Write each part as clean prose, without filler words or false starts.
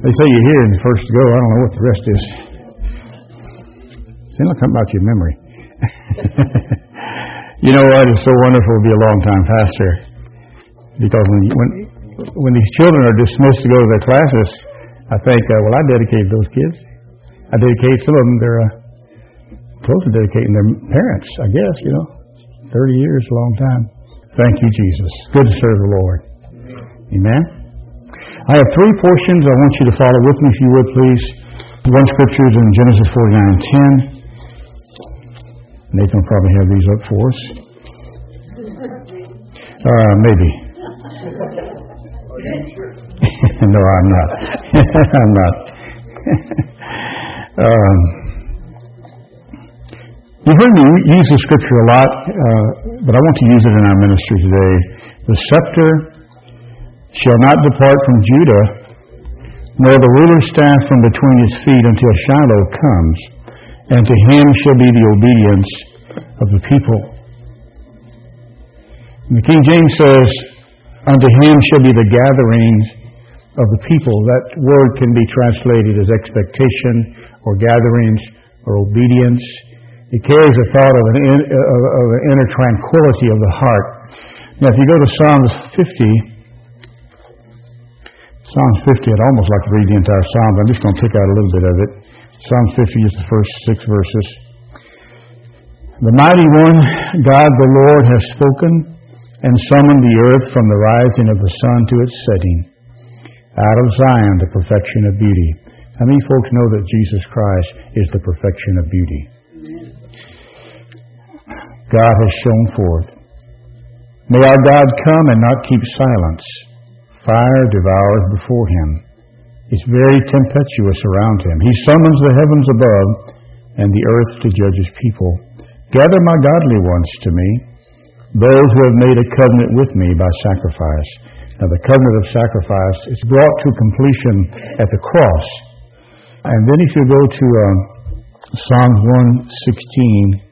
They say you're here and the first to go. I don't know what the rest is. Seems like something about your memory. You know what? It's so wonderful to be a long-time pastor. Because when these children are dismissed to go to their classes, I think, I dedicated those kids. I dedicated some of them. They're close to dedicating their parents, I guess, 30 years, a long time. Thank you, Jesus. Good to serve the Lord. Amen. I have 3 portions I want you to follow with me, if you would, please. One scripture is in Genesis 49:10. Nathan will probably have these up for us. Maybe. No, I'm not. I'm not. You've heard me use the scripture a lot, but I want to use it in our ministry today. The scepter shall not depart from Judah, nor the ruler's staff from between his feet until Shiloh comes, and to him shall be the obedience of the people. And the King James says, unto him shall be the gathering of the people. That word can be translated as expectation, or gatherings, or obedience. It carries a thought of an inner tranquility of the heart. Now, if you go to Psalms 50, I'd almost like to read the entire Psalm, but I'm just going to pick out a little bit of it. Psalm 50 is the first 6 verses. The mighty one, God the Lord, has spoken and summoned the earth from the rising of the sun to its setting. Out of Zion, the perfection of beauty. How many folks know that Jesus Christ is the perfection of beauty? God has shone forth. May our God come and not keep silence. Fire devours before him. It's very tempestuous around him. He summons the heavens above and the earth to judge his people. Gather my godly ones to me, those who have made a covenant with me by sacrifice. Now the covenant of sacrifice is brought to completion at the cross. And then if you go to Psalms 116,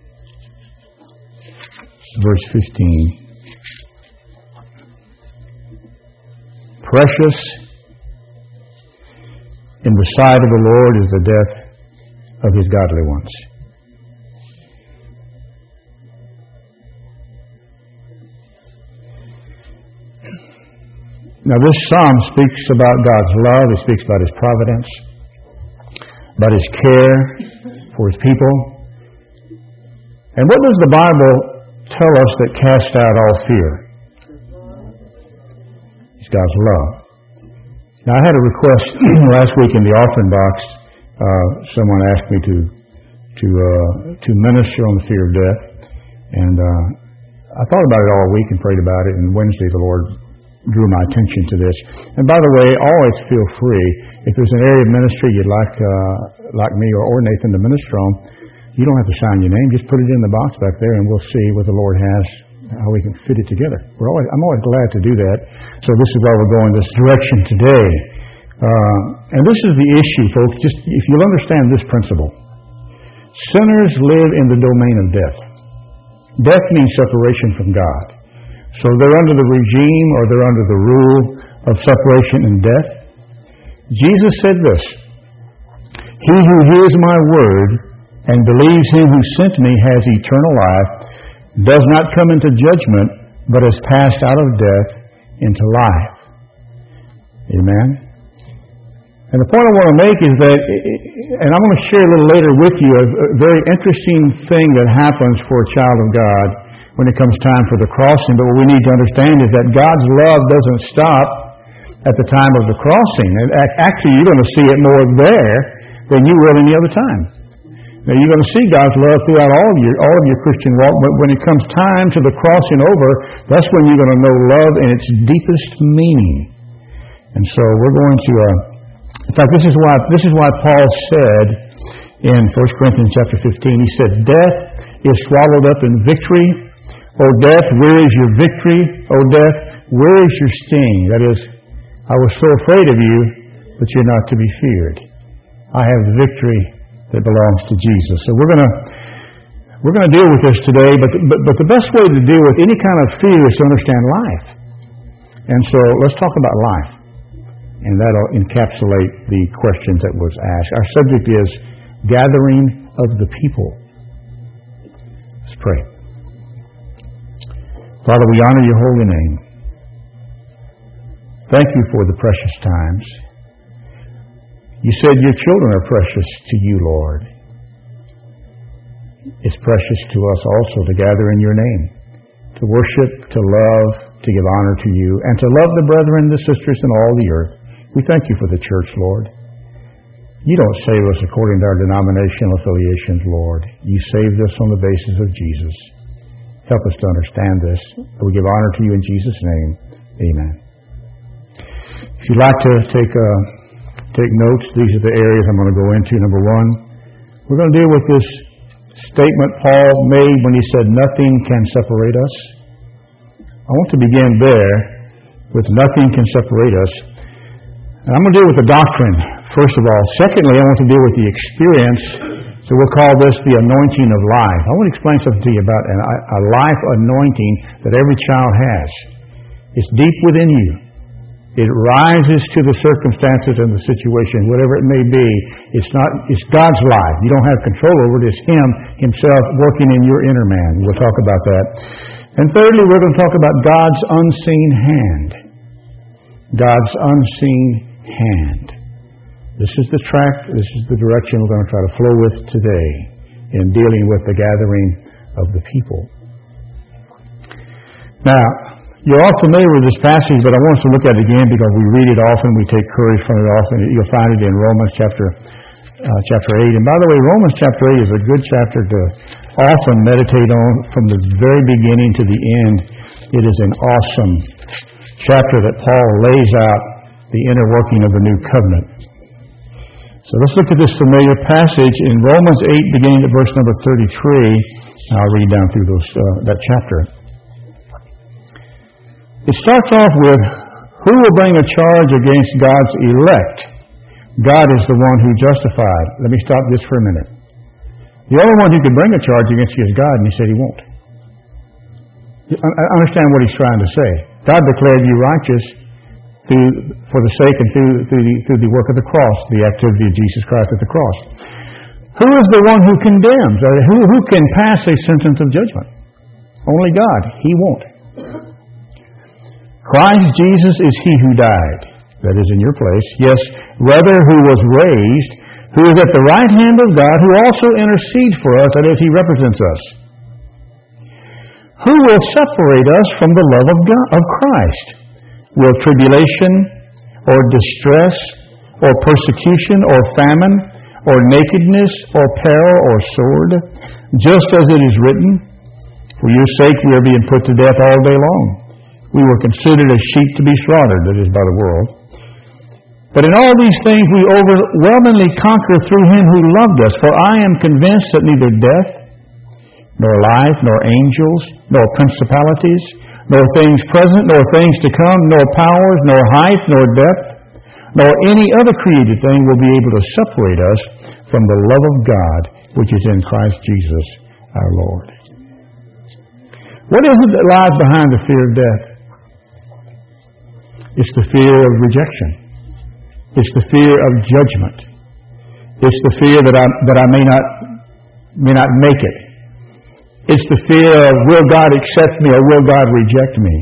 verse 15. Precious in the sight of the Lord is the death of his godly ones. Now this psalm speaks about God's love. It speaks about his providence, about his care for his people. And what does the Bible tell us that casts out all fear? It's God's love. Now I had a request last week in the offering box. Someone asked me to minister on the fear of death. And I thought about it all week and prayed about it. And Wednesday the Lord drew my attention to this. And by the way, always feel free. If there's an area of ministry you'd like me or Nathan to minister on, you don't have to sign your name. Just put it in the box back there and we'll see what the Lord has, how we can fit it together. I'm always glad to do that. So this is why we're going this direction today. And this is the issue, folks. Just if you'll understand this principle. Sinners live in the domain of death. Death means separation from God. So they're under the regime or they're under the rule of separation and death. Jesus said this, he who hears my word and believes him who sent me has eternal life, does not come into judgment, but has passed out of death into life. Amen? And the point I want to make is that, and I'm going to share a little later with you, a very interesting thing that happens for a child of God when it comes time for the crossing. But what we need to understand is that God's love doesn't stop at the time of the crossing. And actually, you're going to see it more there than you will any other time. Now, you're going to see God's love throughout all of your Christian walk, but when it comes time to the crossing over, that's when you're going to know love in its deepest meaning. And so we're going to, in fact, this is why Paul said in 1 Corinthians chapter 15, he said, death is swallowed up in victory. O death, where is your victory? O death, where is your sting? That is, I was so afraid of you, but you're not to be feared. I have the victory that belongs to Jesus. So we're going to deal with this today, but the best way to deal with any kind of fear is to understand life. And so let's talk about life. and that'll encapsulate the questions that was asked. Our subject is gathering of the people. Let's pray. Father, we honor your holy name. Thank you for the precious times. You said your children are precious to you, Lord. It's precious to us also to gather in your name, to worship, to love, to give honor to you, and to love the brethren and the sisters in all the earth. We thank you for the church, Lord. You don't save us according to our denominational affiliations, Lord. You saved us on the basis of Jesus. Help us to understand this. We give honor to you in Jesus' name. Amen. If you'd like to take notes, these are the areas I'm going to go into. Number one, we're going to deal with this statement Paul made when he said, nothing can separate us. I want to begin there with nothing can separate us. And I'm going to deal with the doctrine, first of all. Secondly, I want to deal with the experience. So we'll call this the anointing of life. I want to explain something to you about a life anointing that every child has. It's deep within you. It rises to the circumstances and the situation, whatever it may be. It's God's life. You don't have control over it. It's Him Himself working in your inner man. We'll talk about that. And thirdly, we're going to talk about God's unseen hand. God's unseen hand. This is the track, this is the direction we're going to try to flow with today in dealing with the gathering of the people. Now, you're all familiar with this passage, but I want us to look at it again because we read it often, we take courage from it often. You'll find it in Romans chapter 8. And by the way, Romans chapter 8 is a good chapter to often meditate on from the very beginning to the end. It is an awesome chapter that Paul lays out the inner working of the new covenant. So let's look at this familiar passage in Romans 8, beginning at verse number 33. I'll read down through that chapter. It starts off with, who will bring a charge against God's elect? God is the one who justified. Let me stop just for a minute. The only one who can bring a charge against you is God, and He said He won't. I understand what He's trying to say. God declared you righteous for the sake and through the work of the cross, the activity of Jesus Christ at the cross. Who is the one who condemns? Who can pass a sentence of judgment? Only God. He won't. Christ Jesus is He who died, that is in your place. Yes, rather who was raised, who is at the right hand of God, who also intercedes for us, that is, He represents us. Who will separate us from the love of God, of Christ? Will tribulation, or distress, or persecution, or famine, or nakedness, or peril, or sword? Just as it is written, for your sake we are being put to death all day long. We were considered as sheep to be slaughtered, that is, by the world. But in all these things we overwhelmingly conquer through Him who loved us. For I am convinced that neither death, nor life, nor angels, nor principalities, nor things present, nor things to come, nor powers, nor height, nor depth, nor any other created thing will be able to separate us from the love of God which is in Christ Jesus our Lord. What is it that lies behind the fear of death? It's the fear of rejection. It's the fear of judgment. It's the fear that I may not make it. It's the fear of, will God accept me or will God reject me?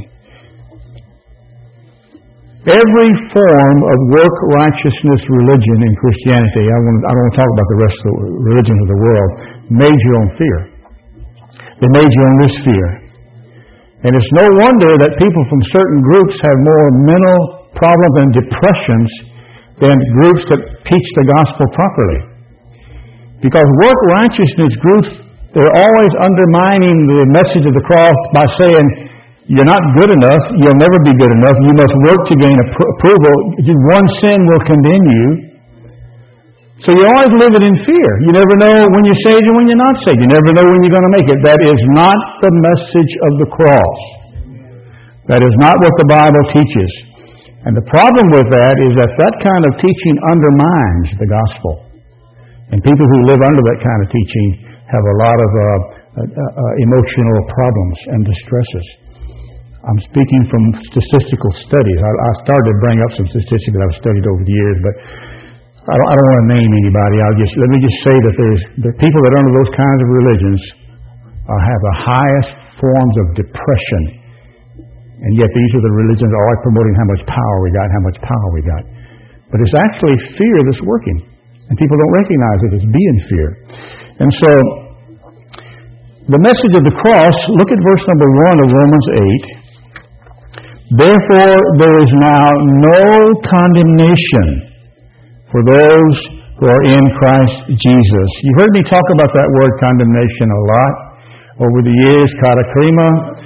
Every form of work righteousness religion in Christianity, I don't want to talk about the rest of the religions of the world, major on fear. They major on this fear. And it's no wonder that people from certain groups have more mental problems and depressions than groups that teach the gospel properly. Because work righteousness groups, they're always undermining the message of the cross by saying, you're not good enough, you'll never be good enough, you must work to gain approval, one sin will condemn you. So you're always living in fear. You never know when you're saved and when you're not saved. You never know when you're going to make it. That is not the message of the cross. That is not what the Bible teaches. And the problem with that is that kind of teaching undermines the gospel. And people who live under that kind of teaching have a lot of emotional problems and distresses. I'm speaking from statistical studies. I started to bring up some statistics that I've studied over the years, but I don't want to name anybody. Let me just say that the people that are under those kinds of religions have the highest forms of depression, and yet these are the religions always promoting how much power we got, how much power we got. But it's actually fear that's working, and people don't recognize it as being fear. And so, the message of the cross, look at verse number 1 of Romans 8. Therefore, there is now no condemnation for those who are in Christ Jesus. You've heard me talk about that word condemnation a lot over the years, katakrima.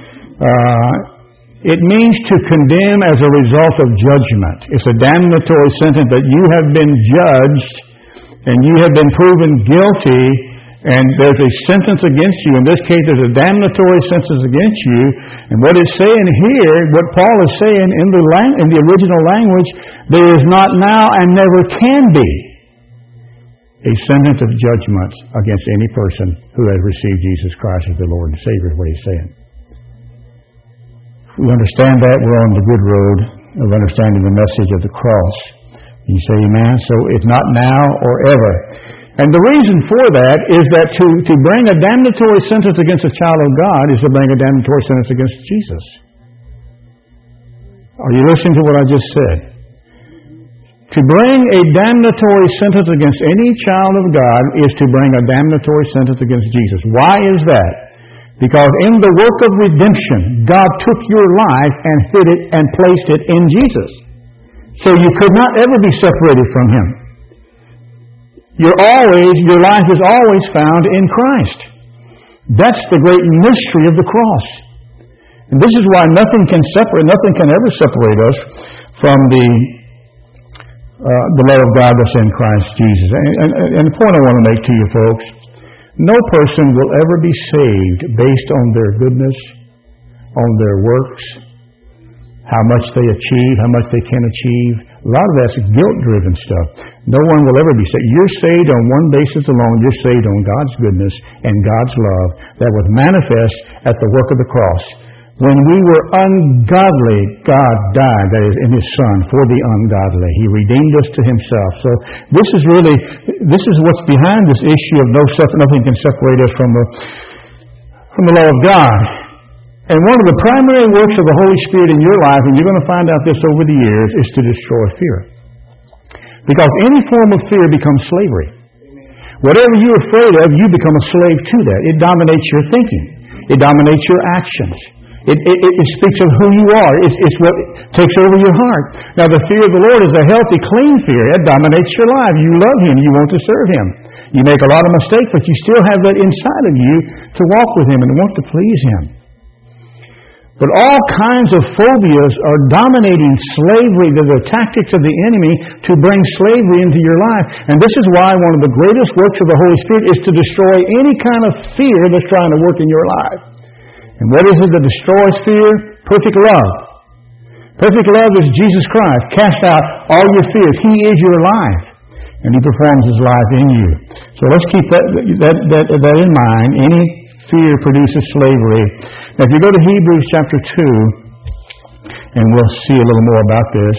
It means to condemn as a result of judgment. It's a damnatory sentence that you have been judged and you have been proven guilty, and there's a sentence against you. In this case, there's a damnatory sentence against you. And what it's saying here, what Paul is saying in the original language, there is not now and never can be a sentence of judgment against any person who has received Jesus Christ as the Lord and Savior, is what he's saying. If we understand that, we're on the good road of understanding the message of the cross. You say amen? So it's not now or ever. And the reason for that is that to bring a damnatory sentence against a child of God is to bring a damnatory sentence against Jesus. Are you listening to what I just said? To bring a damnatory sentence against any child of God is to bring a damnatory sentence against Jesus. Why is that? Because in the work of redemption, God took your life and hid it and placed it in Jesus. So you could not ever be separated from Him. Your life is always found in Christ. That's the great mystery of the cross. And this is why nothing can ever separate us from the love of God that's in Christ Jesus. And the point I want to make to you folks, no person will ever be saved based on their goodness, on their works, how much they achieve, how much they can achieve. A lot of that's guilt-driven stuff. No one will ever be saved. You're saved on one basis alone. You're saved on God's goodness and God's love that was manifest at the work of the cross. When we were ungodly, God died, that is, in His Son, for the ungodly. He redeemed us to Himself. So this is what's behind this issue of nothing can separate us from the love of God. And one of the primary works of the Holy Spirit in your life, and you're going to find out this over the years, is to destroy fear. Because any form of fear becomes slavery. Whatever you're afraid of, you become a slave to that. It dominates your thinking. It dominates your actions. It speaks of who you are. It's what takes over your heart. Now, the fear of the Lord is a healthy, clean fear. It dominates your life. You love Him. You want to serve Him. You make a lot of mistakes, but you still have that inside of you to walk with Him and want to please Him. But all kinds of phobias are dominating slavery. They're the tactics of the enemy to bring slavery into your life. And this is why one of the greatest works of the Holy Spirit is to destroy any kind of fear that's trying to work in your life. And what is it that destroys fear? Perfect love. Perfect love is Jesus Christ. Cast out all your fears. He is your life. And He performs His life in you. So let's keep that in mind. Any fear produces slavery. Now, if you go to Hebrews chapter 2, and we'll see a little more about this.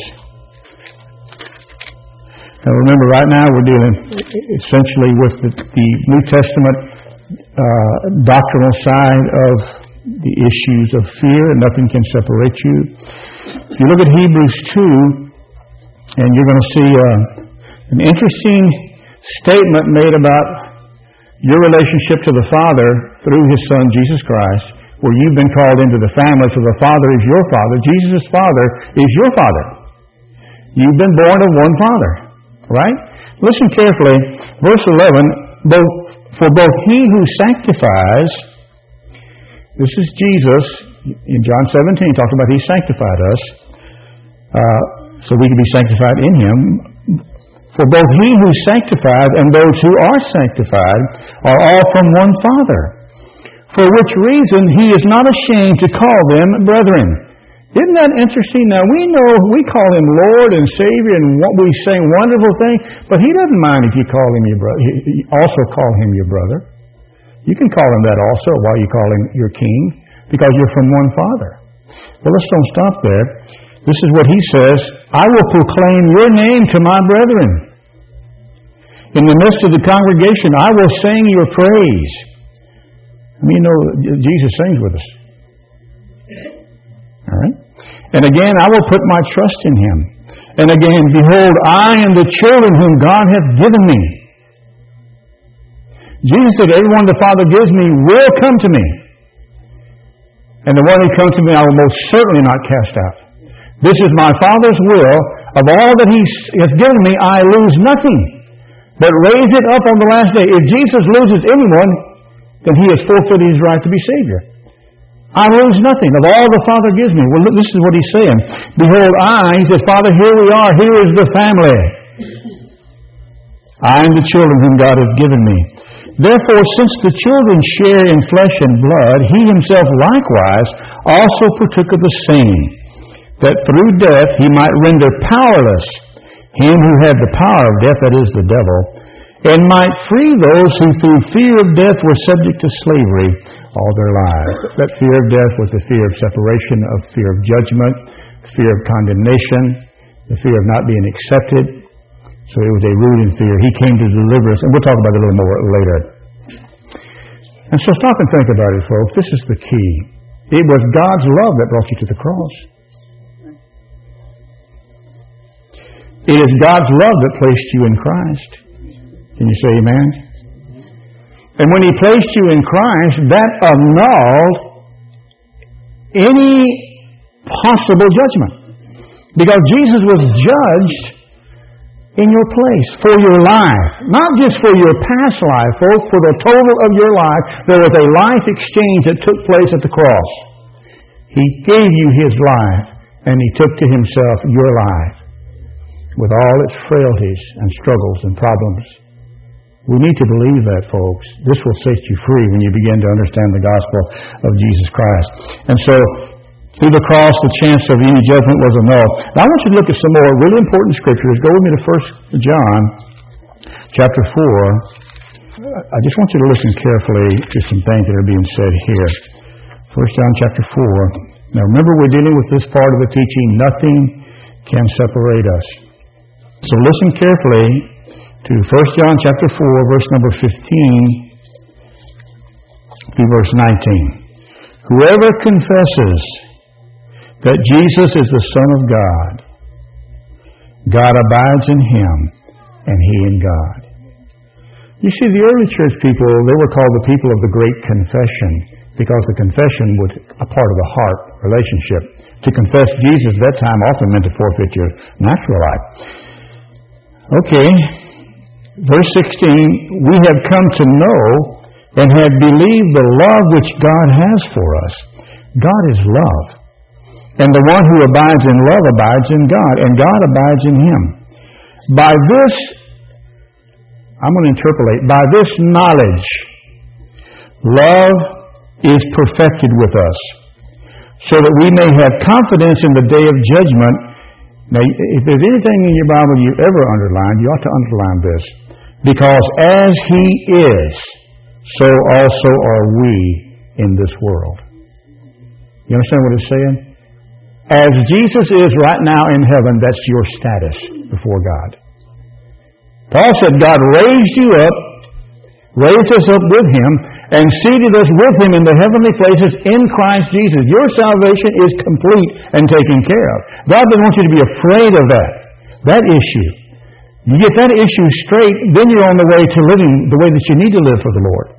Now, remember, right now we're dealing essentially with the New Testament doctrinal side of the issues of fear, and nothing can separate you. If you look at Hebrews 2, and you're going to see an interesting statement made about your relationship to the Father through His Son, Jesus Christ, where you've been called into the family, so the Father is your Father. Jesus' Father is your Father. You've been born of one Father, right? Listen carefully. Verse 11, for both He who sanctifies, this is Jesus, in John 17, talked about He sanctified us, so we can be sanctified in Him. For both He who sanctifies and those who are sanctified are all from one Father. For which reason He is not ashamed to call them brethren. Isn't that interesting? Now we know we call Him Lord and Savior and what we say wonderful things, but He doesn't mind if you call Him your brother. You also call Him your brother. You can call Him that also while you call Him your King, because you're from one Father. Well, let's don't stop there. This is what he says, I will proclaim your name to my brethren. In the midst of the congregation, I will sing your praise. I mean, you know, Jesus sings with us. All right? And again, I will put my trust in him. And again, behold, I and the children whom God hath given me. Jesus said, everyone the Father gives me will come to me. And the one who comes to me I will most certainly not cast out. This is my Father's will. Of all that he has given me, I lose nothing, but raise it up on the last day. If Jesus loses anyone, then he has forfeited his right to be Savior. I lose nothing of all the Father gives me. Well, this is what he's saying. Behold, he says, Father, here we are. Here is the family. I am the children whom God hath given me. Therefore, since the children share in flesh and blood, he himself likewise also partook of the same, that through death he might render powerless him who had the power of death, that is, the devil, and might free those who through fear of death were subject to slavery all their lives. That fear of death was the fear of separation, of fear of judgment, fear of condemnation, the fear of not being accepted. So it was a rooted fear. He came to deliver us, and we'll talk about it a little more later. And so stop and think about it, folks. This is the key. It was God's love that brought you to the cross. It is God's love that placed you in Christ. Can you say amen? And when he placed you in Christ, that annulled any possible judgment. Because Jesus was judged in your place, for your life. Not just for your past life, folks, for the total of your life. There was a life exchange that took place at the cross. He gave you his life, and he took to himself your life, with all its frailties and struggles and problems. We need to believe that, folks. This will set you free when you begin to understand the gospel of Jesus Christ. And so, through the cross, the chance of any judgment was annulled. Now, I want you to look at some more really important scriptures. Go with me to 1 John chapter 4. I just want you to listen carefully to some things that are being said here. 1 John chapter 4. Now, remember, we're dealing with this part of the teaching. Nothing can separate us. So listen carefully to 1 John chapter 4, verse number 15 through verse 19. Whoever confesses that Jesus is the Son of God, God abides in him, and he in God. You see, the early church people, they were called the people of the Great Confession, because the confession was a part of the heart relationship. To confess Jesus at that time often meant to forfeit your natural life. Okay, verse 16, we have come to know and have believed the love which God has for us. God is love. And the one who abides in love abides in God, and God abides in him. By this, I'm going to interpolate, by this knowledge, love is perfected with us, so that we may have confidence in the day of judgment. Now, if there's anything in your Bible you ever underlined, you ought to underline this. Because as he is, so also are we in this world. You understand what it's saying? As Jesus is right now in heaven, that's your status before God. Paul said God raised you up, raised us up with him, and seated us with him in the heavenly places in Christ Jesus. Your salvation is complete and taken care of. God doesn't want you to be afraid of that issue. You get that issue straight, then you're on the way to living the way that you need to live for the Lord.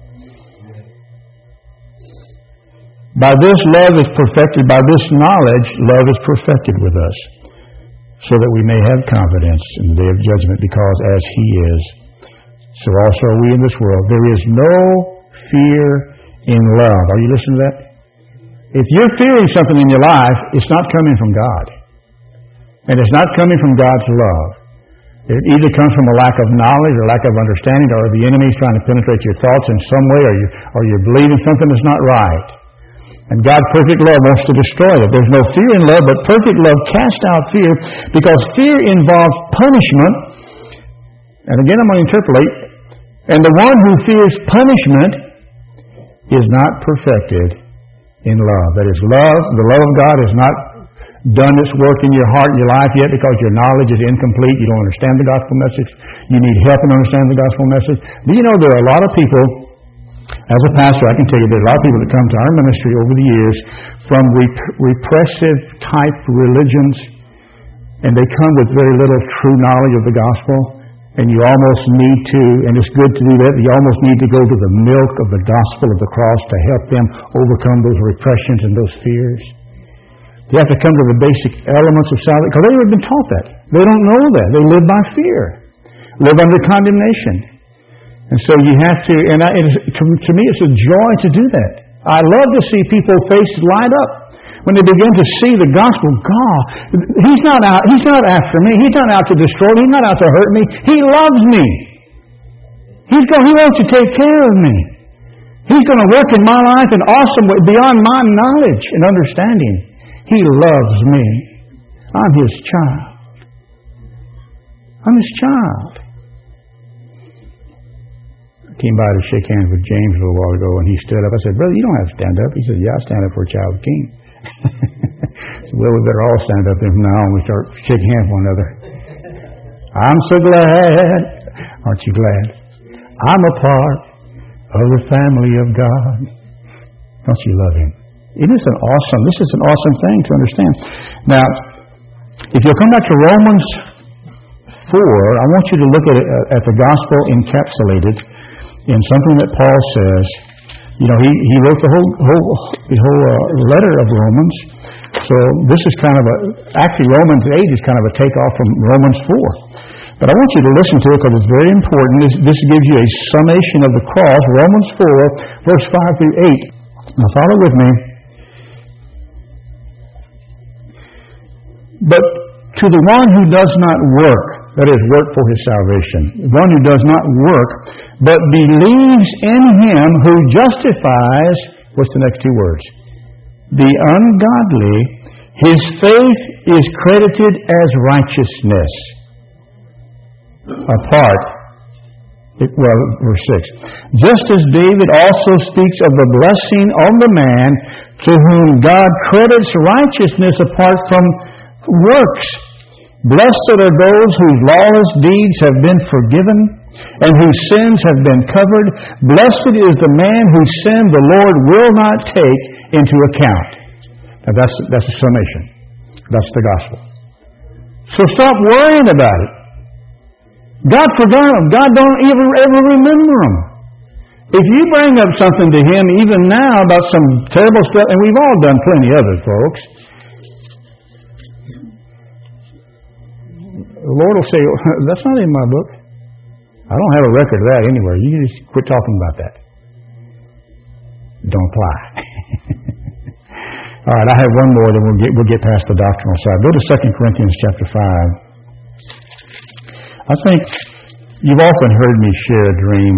By this love is perfected, by this knowledge, love is perfected with us, so that we may have confidence in the day of judgment, because as he is, so also are we in this world. There is no fear in love. Are you listening to that? If you're fearing something in your life, it's not coming from God. And it's not coming from God's love. It either comes from a lack of knowledge or lack of understanding, or the enemy is trying to penetrate your thoughts in some way, or you're believing something that's not right. And God's perfect love wants to destroy it. There's no fear in love, but perfect love casts out fear, because fear involves punishment. And again, I'm going to interpolate. And the one who fears punishment is not perfected in love. That is, love. The love of God has not done its work in your heart and your life yet because your knowledge is incomplete. You don't understand the gospel message. You need help in understanding the gospel message. Do you know there are a lot of people, as a pastor, I can tell you there are a lot of people that come to our ministry over the years from repressive type religions, and they come with very little true knowledge of the gospel. And you almost need to, and it's good to do that, you almost need to go to the milk of the gospel of the cross to help them overcome those repressions and those fears. You have to come to the basic elements of salvation, because they've never been taught that. They don't know that. They live by fear, live under condemnation. And so you have to, to me it's a joy to do that. I love to see people's faces light up when they begin to see the gospel. God, He's not after me. He's not out to destroy me. He's not out to hurt me. He loves me. He wants to take care of me. He's going to work in my life in awesome way beyond my knowledge and understanding. He loves me. I'm His child. I'm His child. I came by to shake hands with James a little while ago, and he stood up. I said, "Brother, you don't have to stand up." He said, "Yeah, I stand up for a child of the King." Well, we better all stand up then from now on. We start shaking hands with one another. I'm so glad. Aren't you glad? I'm a part of the family of God. Don't you love Him? This is an awesome thing to understand. Now, if you'll come back to Romans 4, I want you to look at the gospel encapsulated in something that Paul says. You know, he wrote the whole letter of Romans. So this is kind of actually Romans 8 is kind of a takeoff from Romans 4. But I want you to listen to it because it's very important. This gives you a summation of the cross. Romans 4, verse 5 through 8. Now follow with me. But to the one who does not work, that is, work for his salvation, the one who does not work, but believes in Him who justifies, what's the next two words? The ungodly, his faith is credited as righteousness. Verse 6. Just as David also speaks of the blessing on the man to whom God credits righteousness apart from works. Blessed are those whose lawless deeds have been forgiven and whose sins have been covered. Blessed is the man whose sin the Lord will not take into account. Now that's a summation. That's the gospel. So stop worrying about it. God forgot them. God don't ever remember them. If you bring up something to Him even now about some terrible stuff, and we've all done plenty of it, folks, the Lord will say, "That's not in my book. I don't have a record of that anywhere. You just quit talking about that. Don't apply." All right, I have one more, then we'll get past the doctrinal side. Go to 2 Corinthians chapter 5. I think you've often heard me share a dream.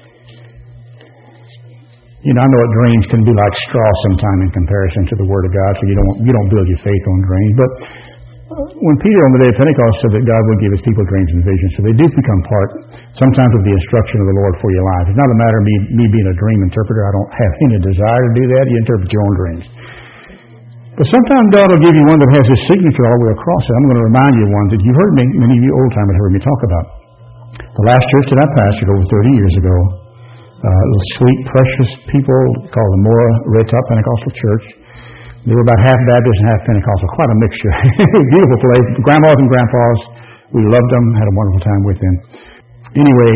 You know, I know what dreams can be like straw sometime in comparison to the Word of God, so you don't build your faith on dreams. But when Peter on the day of Pentecost said that God would give His people dreams and visions, so they do become part sometimes of the instruction of the Lord for your life. It's not a matter of me being a dream interpreter. I don't have any desire to do that. You interpret your own dreams. But sometimes God will give you one that has His signature all the way across it. I'm going to remind you of one that you've heard many of you old-timers heard me talk about. The last church that I pastored over 30 years ago, sweet, precious people called the Mora Red Top Pentecostal Church. They were about half Baptist and half Pentecostal, quite a mixture. Beautiful place. Grandmas and grandpas, we loved them, had a wonderful time with them. Anyway,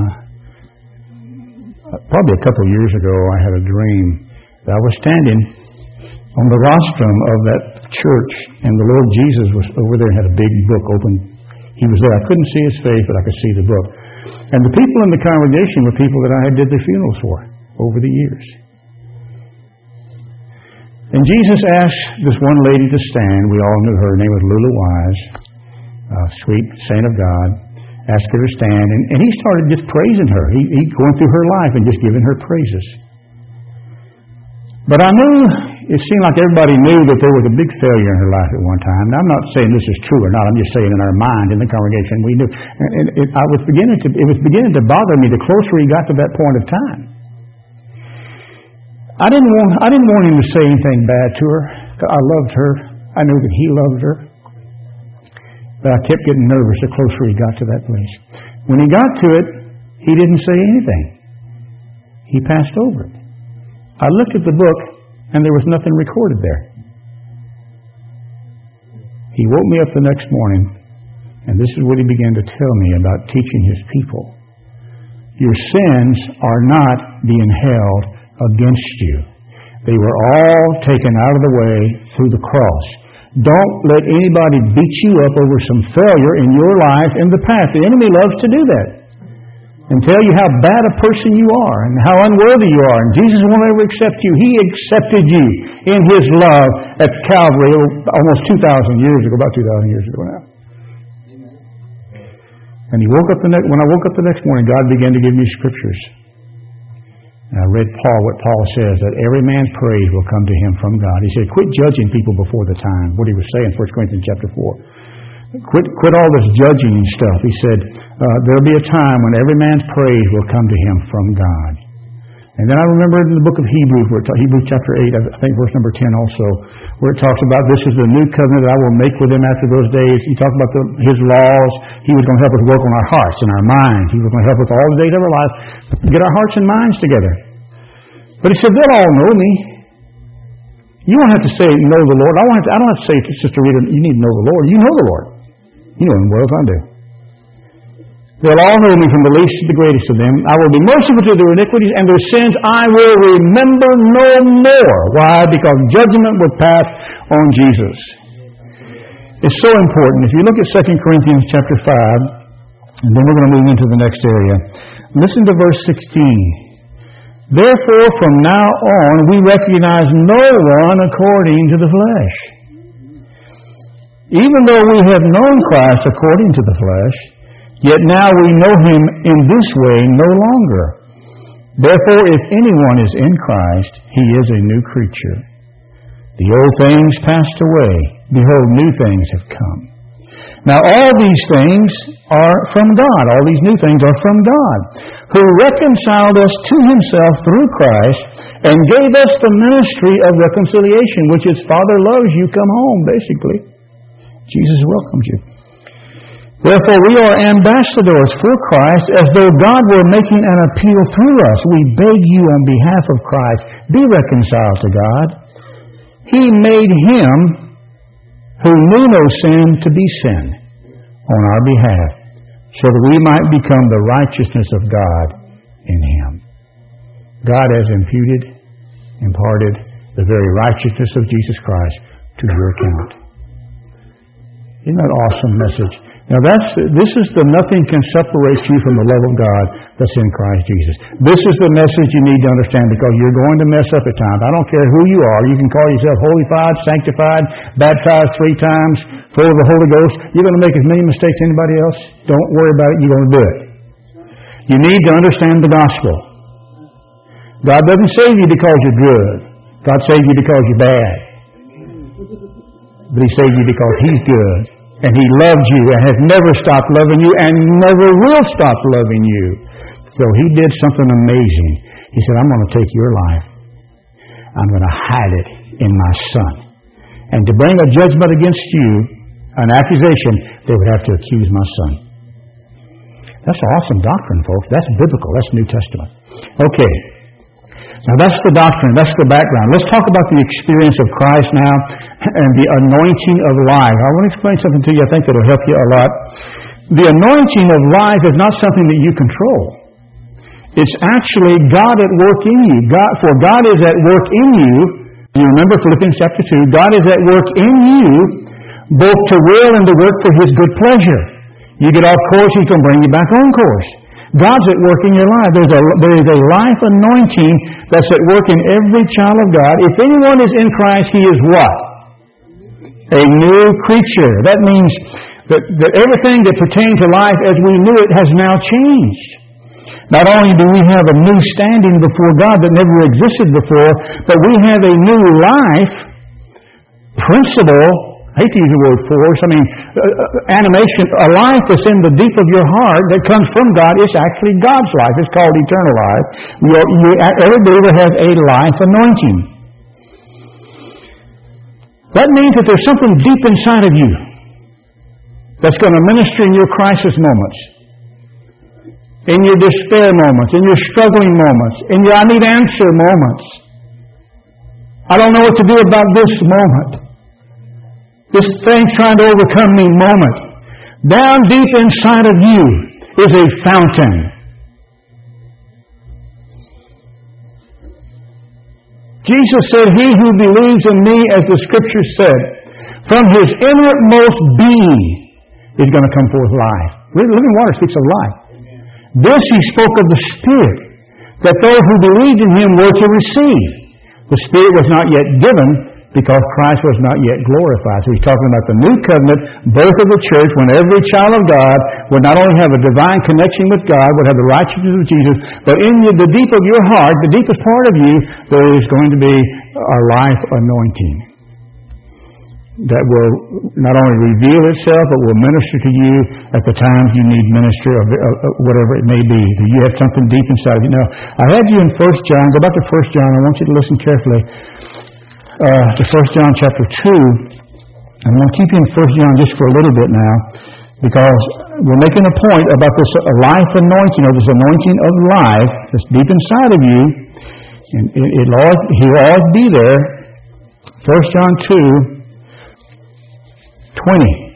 probably a couple of years ago, I had a dream that I was standing on the rostrum of that church, and the Lord Jesus was over there and had a big book open. He was there. I couldn't see His face, but I could see the book. And the people in the congregation were people that I had did their funerals for over the years. And Jesus asked this one lady to stand. We all knew her. Her name was Lula Wise, a sweet saint of God. Asked her to stand, and he started just praising her. He going through her life and just giving her praises. But I knew, it seemed like everybody knew that there was a big failure in her life at one time. Now, I'm not saying this is true or not. I'm just saying in our mind, in the congregation, we knew. And it was beginning to bother me the closer he got to that point of time. I didn't want him to say anything bad to her. I loved her. I knew that he loved her. But I kept getting nervous the closer he got to that place. When he got to it, he didn't say anything. He passed over it. I looked at the book, and there was nothing recorded there. He woke me up the next morning, and this is what he began to tell me about teaching his people. Your sins are not being held against you. They were all taken out of the way through the cross. Don't let anybody beat you up over some failure in your life in the past. The enemy loves to do that and tell you how bad a person you are and how unworthy you are. And Jesus won't ever accept you. He accepted you in His love at Calvary almost 2,000 years ago, about 2,000 years ago now. And when I woke up the next morning, God began to give me scriptures. And I read what Paul says, that every man's praise will come to him from God. He said, quit judging people before the time. What he was saying, 1 Corinthians chapter 4. Quit all this judging and stuff. He said, there'll be a time when every man's praise will come to him from God. And then I remember in the book of Hebrews, Hebrews chapter 8, I think verse number 10 also, where it talks about this is the new covenant that I will make with them after those days. He talked about His laws. He was going to help us work on our hearts and our minds. He was going to help us all the days of our life get our hearts and minds together. But he said, they'll all know me. You don't have to say, know the Lord. I don't have to say to Sister Rita, you need to know the Lord. You know the Lord. You know Him well as I do. They'll all know me from the least to the greatest of them. I will be merciful to their iniquities, and their sins I will remember no more. Why? Because judgment will pass on Jesus. It's so important. If you look at 2 Corinthians chapter 5, and then we're going to move into the next area. Listen to verse 16. Therefore, from now on, we recognize no one according to the flesh. Even though we have known Christ according to the flesh, yet now we know Him in this way no longer. Therefore, if anyone is in Christ, he is a new creature. The old things passed away. Behold, new things have come. Now all these things are from God. All these new things are from God, who reconciled us to Himself through Christ and gave us the ministry of reconciliation, which is, Father loves you, come home, basically. Jesus welcomes you. Therefore, we are ambassadors for Christ, as though God were making an appeal through us. We beg you on behalf of Christ, be reconciled to God. He made Him who knew no sin to be sin on our behalf, so that we might become the righteousness of God in Him. God has imparted the very righteousness of Jesus Christ to your account. Isn't that an awesome message? Now this is the nothing can separate you from the love of God that's in Christ Jesus. This is the message you need to understand, because you're going to mess up at times. I don't care who you are. You can call yourself holified, sanctified, baptized 3 times, full of the Holy Ghost. You're going to make as many mistakes as anybody else. Don't worry about it. You're going to do it. You need to understand the gospel. God doesn't save you because you're good. God saves you because you're bad. But He saves you because He's good. And He loved you and has never stopped loving you and never will stop loving you. So He did something amazing. He said, I'm going to take your life. I'm going to hide it in my Son. And to bring a judgment against you, an accusation, they would have to accuse my Son. That's awesome doctrine, folks. That's biblical. That's New Testament. Okay. Now that's the doctrine, that's the background. Let's talk about the experience of Christ now and the anointing of life. I want to explain something to you I think that will help you a lot. The anointing of life is not something that you control. It's actually God at work in you. For God is at work in you. You remember Philippians chapter 2. God is at work in you, both to will and to work for His good pleasure. You get off course, He's going to bring you back on course. God's at work in your life. There is a life anointing that's at work in every child of God. If anyone is in Christ, he is what? A new creature. That means that everything that pertains to life as we knew it has now changed. Not only do we have a new standing before God that never existed before, but we have a new life, principle, I hate to use the word force. I mean, animation, a life that's in the deep of your heart that comes from God is actually God's life. It's called eternal life. Every believer has a life anointing. That means that there's something deep inside of you that's going to minister in your crisis moments, in your despair moments, in your struggling moments, in your I need answer moments. I don't know what to do about this moment. This thing trying to overcome me moment. Down deep inside of you is a fountain. Jesus said, "He who believes in me," as the Scripture said, "from his innermost being is going to come forth life." Living water speaks of life. This he spoke of the Spirit, that those who believed in him were to receive. The Spirit was not yet given, because Christ was not yet glorified. So he's talking about the new covenant birth of the church, when every child of God would not only have a divine connection with God, would have the righteousness of Jesus, but in the deep of your heart, the deepest part of you, there is going to be a life anointing that will not only reveal itself, but will minister to you at the times you need ministry, or whatever it may be. That you have something deep inside of you. Now, I had you in 1 John. Go back to 1 John. I want you to listen carefully. To 1 John chapter 2. I'm going to keep you in 1 John just for a little bit now, because we're making a point about this life anointing, or this anointing of life that's deep inside of you, and he'll always be there. 1 John 2:20.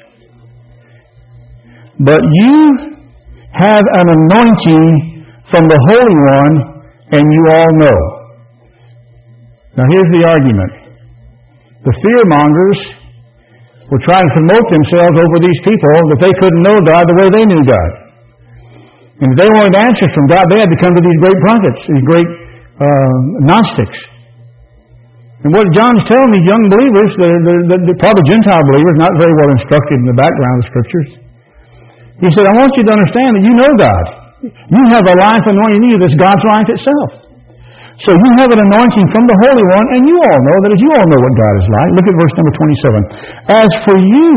But you have an anointing from the Holy One, and you all know. Now here's the argument. The fearmongers were trying to promote themselves over these people that they couldn't know God the way they knew God. And if they wanted answers from God, they had to come to these great prophets, these great Gnostics. And what John's telling these young believers, they're probably Gentile believers, not very well instructed in the background of the Scriptures, he said, I want you to understand that you know God. You have a life anointing in you that's God's life itself. So you have an anointing from the Holy One, and you all know that you all know what God is like. Look at verse number 27. As for you,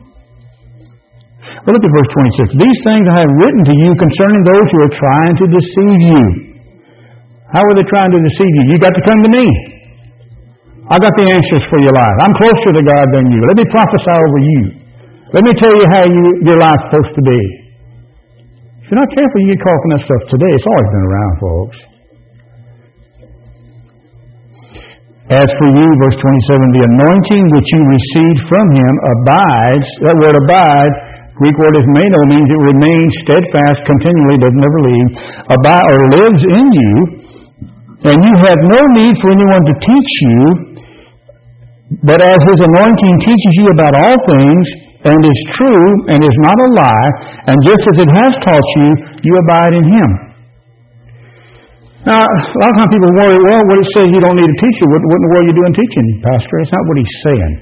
well, look at verse 26. These things I have written to you concerning those who are trying to deceive you. How are they trying to deceive you? You got to come to me. I got the answers for your life. I'm closer to God than you. Let me prophesy over you. Let me tell you how your life's supposed to be. If you're not careful, you get caught up in that stuff today. It's always been around, folks. As for you, verse 27, the anointing which you received from him abides. That word abide, Greek word is meno, means it remains steadfast continually, doesn't ever leave. Abide, or lives in you, and you have no need for anyone to teach you, but as his anointing teaches you about all things, and is true, and is not a lie, and just as it has taught you, you abide in him. Now, a lot of times people worry, well, what it says you don't need a teacher. What in the world are you doing teaching, Pastor? That's not what he's saying.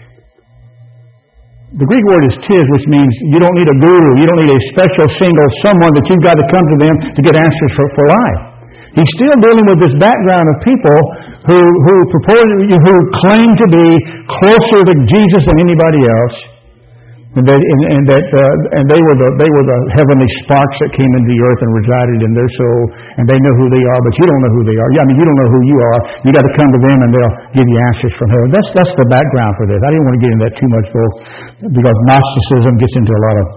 The Greek word is tis, which means you don't need a guru. You don't need a special single someone that you've got to come to them to get answers for life. He's still dealing with this background of people who claim to be closer to Jesus than anybody else. And they were the heavenly sparks that came into the earth and resided in their soul, and they know who they are, but you don't know who they are. Yeah, I mean, you don't know who you are. You got to come to them, and they'll give you answers from heaven. That's the background for this. I didn't want to get into that too much, folks, because Gnosticism gets into a lot of,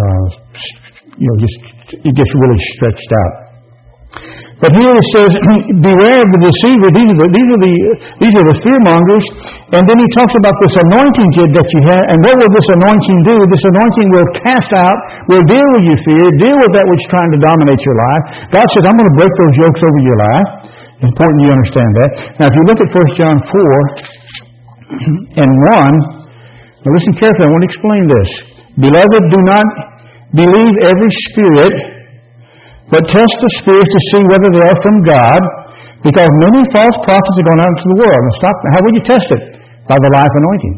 it gets really stretched out. But here it says, beware of the deceiver. These are the fearmongers. And then he talks about this anointing that you have. And what will this anointing do? This anointing will cast out, will deal with your fear, deal with that which is trying to dominate your life. God says, I'm going to break those yokes over your life. It's important you understand that. Now, if you look at 1 John 4 and 1, now listen carefully. I want to explain this. Beloved, do not believe every spirit, but test the spirits to see whether they are from God, because many false prophets are going out into the world. Now stop. How will you test it? By the life anointing.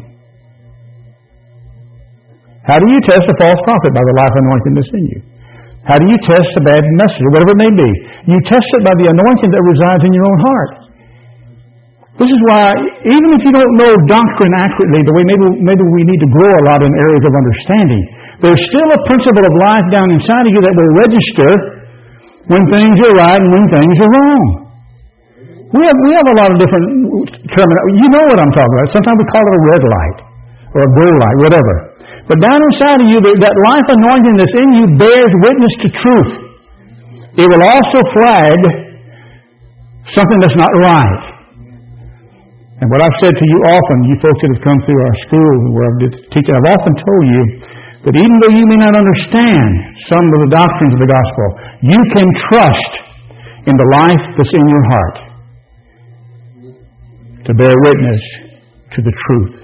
How do you test a false prophet? By the life anointing that's in you. How do you test a bad message, or whatever it may be? You test it by the anointing that resides in your own heart. This is why, even if you don't know doctrine accurately, the way maybe we need to grow a lot in areas of understanding, there's still a principle of life down inside of you that will register when things are right and when things are wrong. We have a lot of different terminology. You know what I'm talking about. Sometimes we call it a red light or a blue light, whatever. But down inside of you, that life anointing that's in you bears witness to truth. It will also flag something that's not right. And what I've said to you often, you folks that have come through our school where I've teaching, I've often told you that even though you may not understand some of the doctrines of the gospel, you can trust in the life that's in your heart to bear witness to the truth.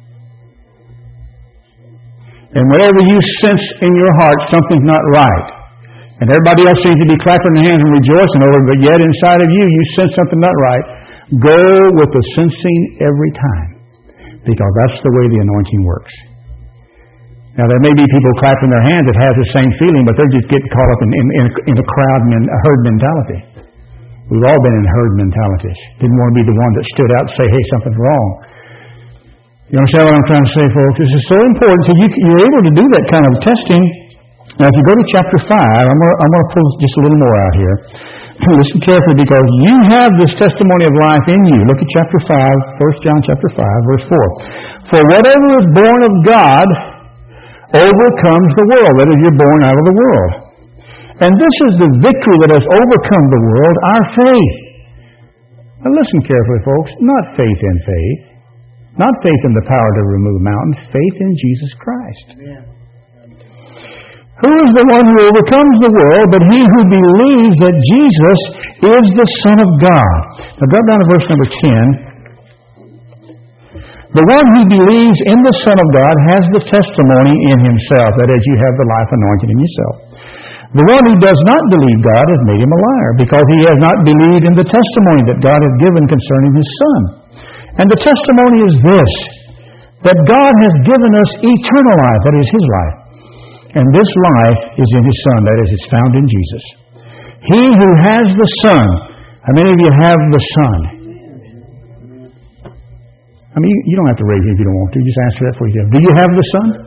And whenever you sense in your heart something's not right, and everybody else seems to be clapping their hands and rejoicing over it, but yet inside of you, you sense something not right, go with the sensing every time, because that's the way the anointing works. Now, there may be people clapping their hands that have the same feeling, but they're just getting caught up in a crowd and a herd mentality. We've all been in herd mentalities. Didn't want to be the one that stood out and say, hey, something's wrong. You understand what I'm trying to say, folks? This is so important. So you're able to do that kind of testing. Now, if you go to chapter 5, I'm going to pull just a little more out here. Listen carefully, because you have this testimony of life in you. Look at chapter 5, 1 John chapter 5, verse 4. For whatever is born of God overcomes the world. That is, you're born out of the world. And this is the victory that has overcome the world, our faith. Now listen carefully, folks. Not faith in faith. Not faith in the power to remove mountains. Faith in Jesus Christ. Amen. Who is the one who overcomes the world but he who believes that Jesus is the Son of God? Now drop down to verse number 10. The one who believes in the Son of God has the testimony in himself. That is, you have the life anointed in yourself. The one who does not believe God has made him a liar, because he has not believed in the testimony that God has given concerning his Son. And the testimony is this, that God has given us eternal life, that is his life. And this life is in his Son, that is, it's found in Jesus. He who has the Son, how many of you have the Son? I mean, you don't have to raise it if you don't want to. Just answer that for yourself. Do you have the Son?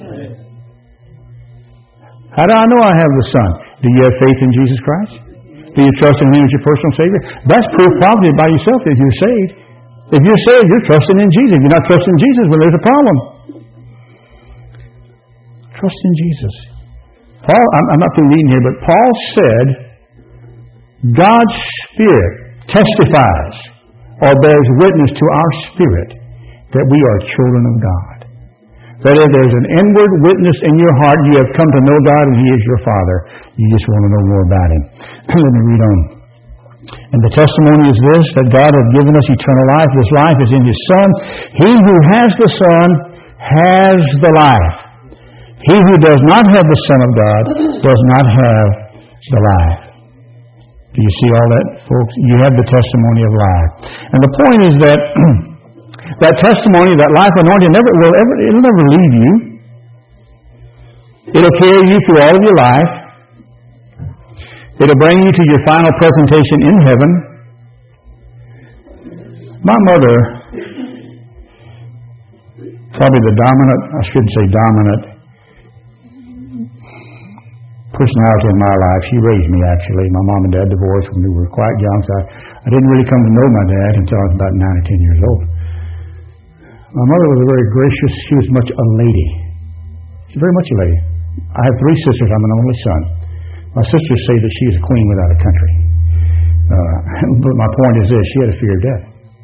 How do I know I have the Son? Do you have faith in Jesus Christ? Do you trust in him as your personal Savior? That's proof probably by yourself that you're saved. If you're saved, you're trusting in Jesus. If you're not trusting in Jesus, well, there's a problem. Trust in Jesus. Paul, I'm not through reading here, but Paul said, God's Spirit testifies or bears witness to our spirit that we are children of God. That is, there's an inward witness in your heart. You have come to know God and he is your Father. You just want to know more about him. Let me read on. And the testimony is this, that God has given us eternal life. This life is in his Son. He who has the Son has the life. He who does not have the Son of God does not have the life. Do you see all that, folks? You have the testimony of life. And the point is that that testimony, that life anointing, it'll never leave you. It'll carry you through all of your life. It'll bring you to your final presentation in heaven. My mother, probably the dominant, I shouldn't say dominant, personality in my life. She raised me, actually. My mom and dad divorced when we were quite young, so I didn't really come to know my dad until I was about 9 or 10 years old. My mother was very gracious. She was much a lady. She's very much a lady. I have 3 sisters. I'm an only son. My sisters say that she is a queen without a country. But my point is this, she had a fear of death.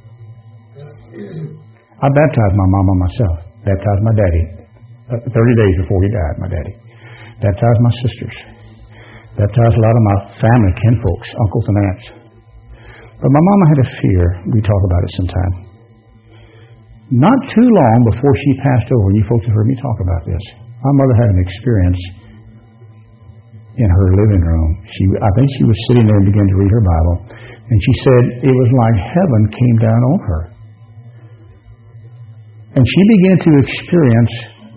I baptized my mama myself. Baptized my daddy. 30 days before he died, my daddy. Baptized my sisters. Baptized a lot of my family, kinfolks, uncles and aunts. But my mama had a fear. We talk about it sometime. Not too long before she passed over, you folks have heard me talk about this, my mother had an experience in her living room. I think she was sitting there and began to read her Bible. And she said it was like heaven came down on her. And she began to experience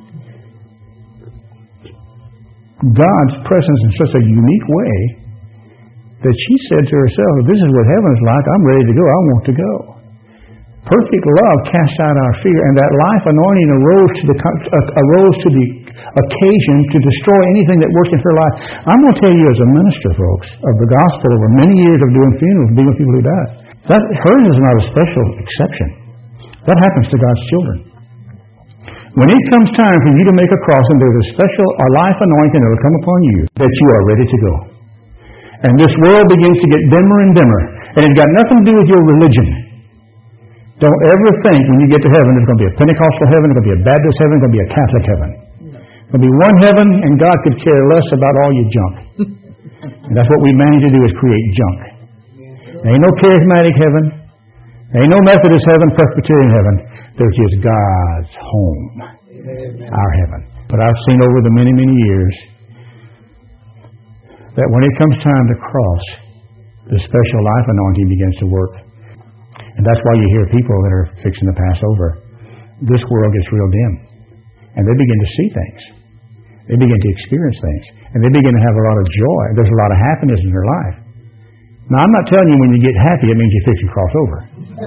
God's presence in such a unique way that she said to herself, if this is what heaven is like, I'm ready to go. I want to go. Perfect love casts out our fear, and that life anointing arose to the occasion to destroy anything that worked in her life. I'm going to tell you, as a minister, folks, of the gospel over many years of doing funerals, being with people who died, that hers is not a special exception. That happens to God's children. When it comes time for you to make a crossing, there's a special life anointing that will come upon you that you are ready to go. And this world begins to get dimmer and dimmer, and it's got nothing to do with your religion. Don't ever think when you get to heaven there's going to be a Pentecostal heaven, there's going to be a Baptist heaven, there's going to be a Catholic heaven. There's going to be one heaven, and God could care less about all your junk. And that's what we manage to do, is create junk. There ain't no charismatic heaven. There ain't no Methodist heaven, Presbyterian heaven. There's just God's home, our heaven. But I've seen over the many, many years that when it comes time to cross, the special life anointing begins to work. And that's why you hear people that are fixing to pass over. This world gets real dim. And they begin to see things. They begin to experience things. And they begin to have a lot of joy. There's a lot of happiness in their life. Now, I'm not telling you when you get happy, it means you're fixing to cross over.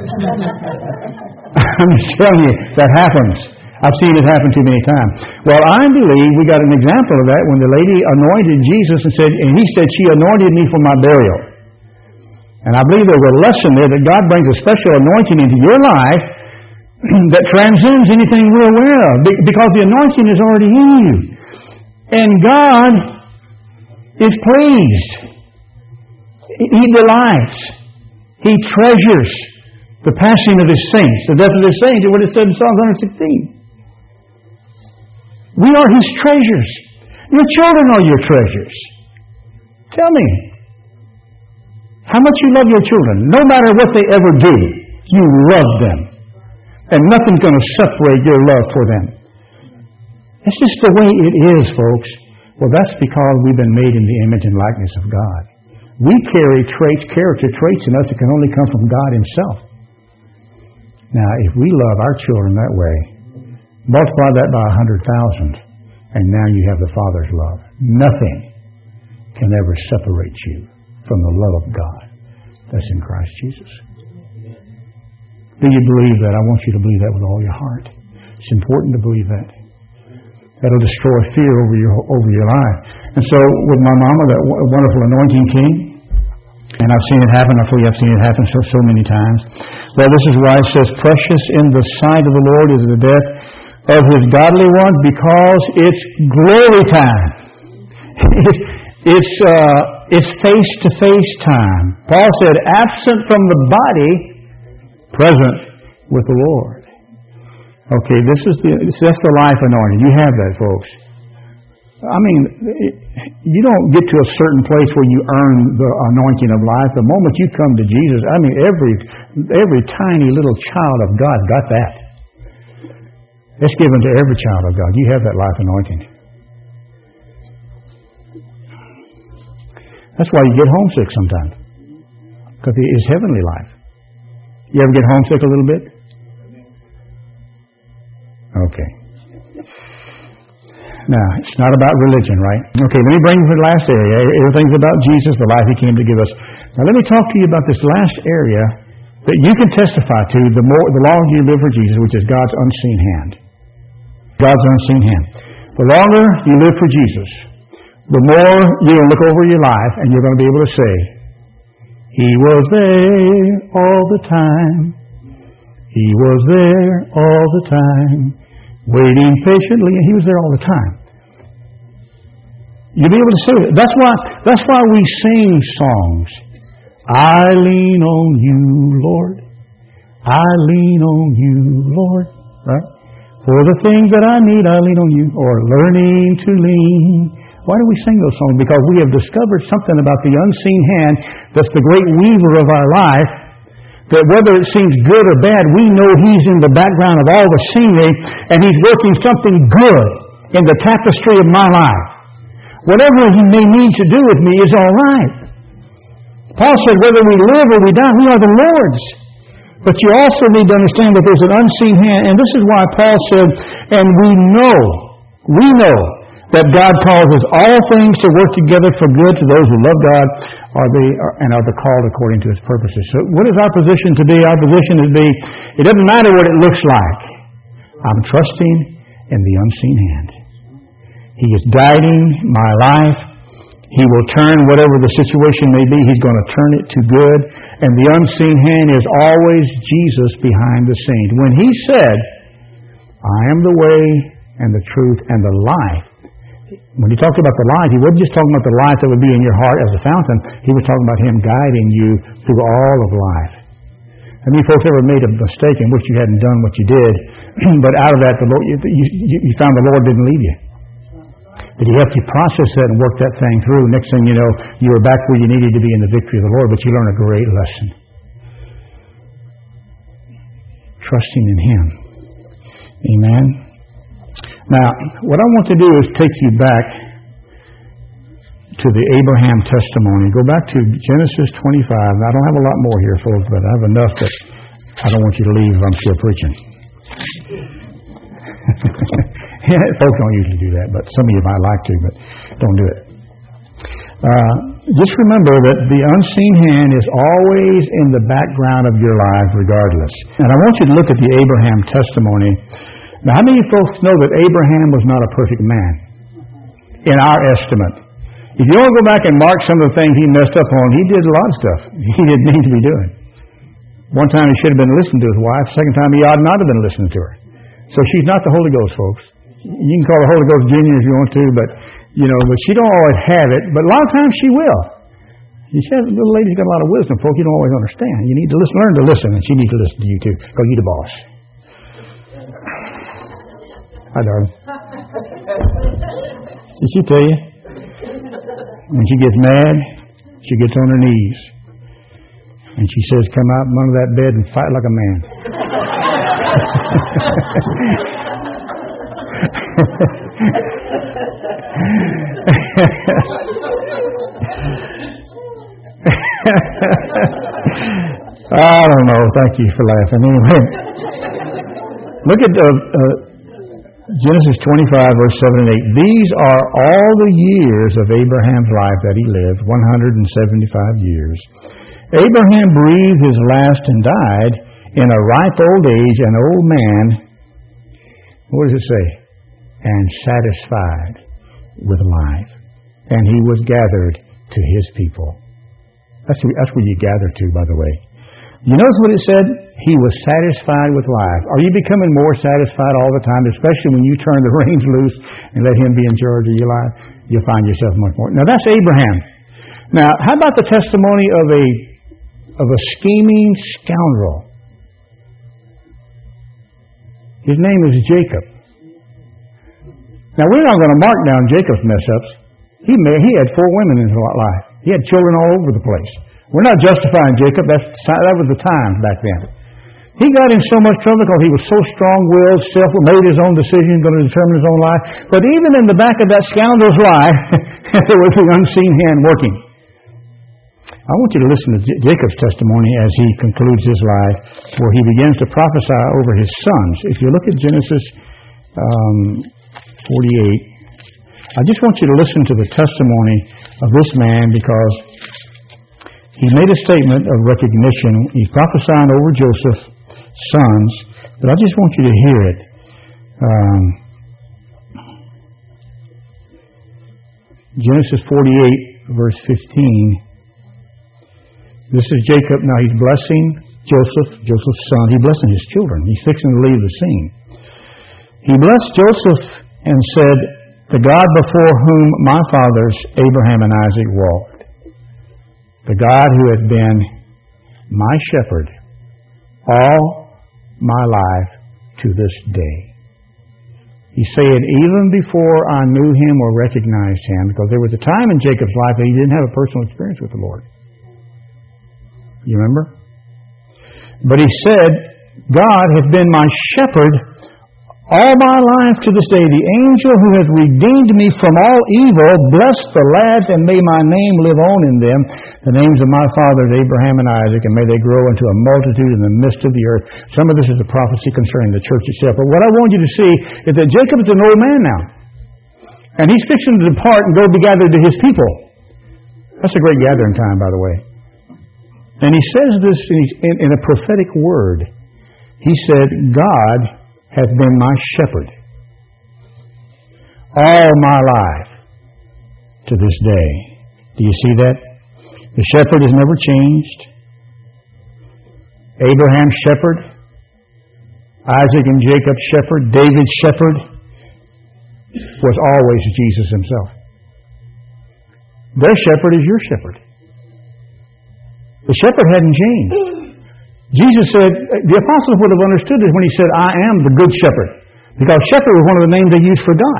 I'm just telling you that happens. I've seen it happen too many times. Well, I believe we got an example of that when the lady anointed Jesus and he said, she anointed me for my burial. And I believe there's a lesson there that God brings a special anointing into your life that transcends anything we're aware of, because the anointing is already in you. And God is pleased. He delights. He treasures the passing of His saints, the death of His saints, what it said in Psalm 116. We are His treasures. Your children are your treasures. Tell me, how much you love your children. No matter what they ever do, you love them. And nothing's going to separate your love for them. It's just the way it is, folks. Well, that's because we've been made in the image and likeness of God. We carry character traits in us that can only come from God Himself. Now, if we love our children that way, multiply that by 100,000, and now you have the Father's love. Nothing can ever separate you from the love of God that's in Christ Jesus. Do you believe that? I want you to believe that with all your heart. It's important to believe that. That'll destroy fear over your life. And so with my mama, that wonderful anointing came, and I've seen it happen. I believe I've seen it happen so many times. Well, this is why it says, precious in the sight of the Lord is the death of His godly ones, because it's glory time. It's face-to-face time. Paul said, absent from the body, present with the Lord. Okay, that's the life anointing. You have that, folks. I mean, you don't get to a certain place where you earn the anointing of life. The moment you come to Jesus, I mean, every tiny little child of God got that. It's given to every child of God. You have that life anointing. That's why you get homesick sometimes, because it's heavenly life. You ever get homesick a little bit? Okay. Now, it's not about religion, right? Okay, let me bring you to the last area. Everything's about Jesus, the life He came to give us. Now, let me talk to you about this last area that you can testify to the longer you live for Jesus, which is God's unseen hand. God's unseen hand. The longer you live for Jesus, the more you'll look over your life and you're going to be able to say, He was there all the time. He was there all the time, waiting patiently, and He was there all the time. You'll be able to say that. That's why we sing songs. I lean on You, Lord. I lean on You, Lord. Right? For the things that I need, I lean on You. Or learning to lean. Why do we sing those songs? Because we have discovered something about the unseen hand that's the great weaver of our life, that whether it seems good or bad, we know He's in the background of all the scenery, and He's working something good in the tapestry of my life. Whatever He may need to do with me is all right. Paul said, whether we live or we die, we are the Lord's. But you also need to understand that there's an unseen hand, and this is why Paul said, and we know that God causes all things to work together for good to those who love God and are the called according to His purposes. So what is our position today? Our position is it doesn't matter what it looks like. I'm trusting in the unseen hand. He is guiding my life. He will turn whatever the situation may be. He's going to turn it to good. And the unseen hand is always Jesus behind the scenes. When He said, I am the way and the truth and the life. When He talked about the life, He wasn't just talking about the life that would be in your heart as a fountain. He was talking about Him guiding you through all of life. How many folks ever made a mistake in which you hadn't done what you did, but out of that, the Lord, you found the Lord didn't leave you? But He helped you process that and work that thing through. Next thing you know, you were back where you needed to be in the victory of the Lord, but you learned a great lesson. Trusting in Him. Amen. Now, what I want to do is take you back to the Abraham testimony. Go back to Genesis 25. I don't have a lot more here, folks, but I have enough that I don't want you to leave if I'm still preaching. Folks don't usually do that, but some of you might like to, but don't do it. Just remember that the unseen hand is always in the background of your life regardless. And I want you to look at the Abraham testimony. Now, how many folks know that Abraham was not a perfect man in our estimate? If you want to go back and mark some of the things he messed up on, he did a lot of stuff he didn't need to be doing. One time he should have been listening to his wife. Second time he ought not have been listening to her. So she's not the Holy Ghost, folks. You can call her Holy Ghost Junior if you want to, but but she don't always have it. But a lot of times she will. The little lady's got a lot of wisdom, folks. You don't always understand. You need to learn to listen, and she needs to listen to you too, because you're the boss. Hi, darling. Did she tell you? When she gets mad, she gets on her knees. And she says, come out from under that bed and fight like a man. I don't know. Thank you for laughing. Anyway, look at Genesis 25, verse 7 and 8. These are all the years of Abraham's life that he lived, 175 years. Abraham breathed his last and died in a ripe old age, an old man. What does it say? And satisfied with life. And he was gathered to his people. That's where you gather to, by the way. You notice what it said? He was satisfied with life. Are you becoming more satisfied all the time, especially when you turn the reins loose and let Him be in charge of your life? You'll find yourself much more. Now, that's Abraham. Now, how about the testimony of a scheming scoundrel? His name is Jacob. Now, we're not going to mark down Jacob's mess-ups. He had 4 women in his life. He had children all over the place. We're not justifying Jacob. That was the time back then. He got in so much trouble because he was so strong-willed, made his own decision, going to determine his own life. But even in the back of that scoundrel's life, there was an unseen hand working. I want you to listen to Jacob's testimony as he concludes his life, where he begins to prophesy over his sons. If you look at Genesis 48, I just want you to listen to the testimony of this man, because he made a statement of recognition. He's prophesying over Joseph's sons, but I just want you to hear it. Genesis 48, verse 15. This is Jacob. Now he's blessing Joseph's son. He's blessing his children. He's fixing to leave the scene. He blessed Joseph and said, the God before whom my fathers Abraham and Isaac walked, the God who has been my shepherd all my life to this day. He's saying, even before I knew Him or recognized Him, because there was a time in Jacob's life that he didn't have a personal experience with the Lord. You remember? But he said, God has been my shepherd all my life to this day. The angel who has redeemed me from all evil, blessed the lads, and may my name live on in them, the names of my fathers Abraham and Isaac, and may they grow into a multitude in the midst of the earth. Some of this is a prophecy concerning the church itself. But what I want you to see is that Jacob is an old man now. And He's fixing to depart and go be gathered to His people. That's a great gathering time, by the way. And He says this in a prophetic word. He said, God hath been my shepherd all my life to this day. Do you see that? The shepherd has never changed. Abraham's shepherd, Isaac and Jacob's shepherd, David's shepherd was always Jesus Himself. Their shepherd is your shepherd. The shepherd hadn't changed. Jesus said, the apostles would have understood this when He said, I am the good shepherd. Because shepherd was one of the names they used for God.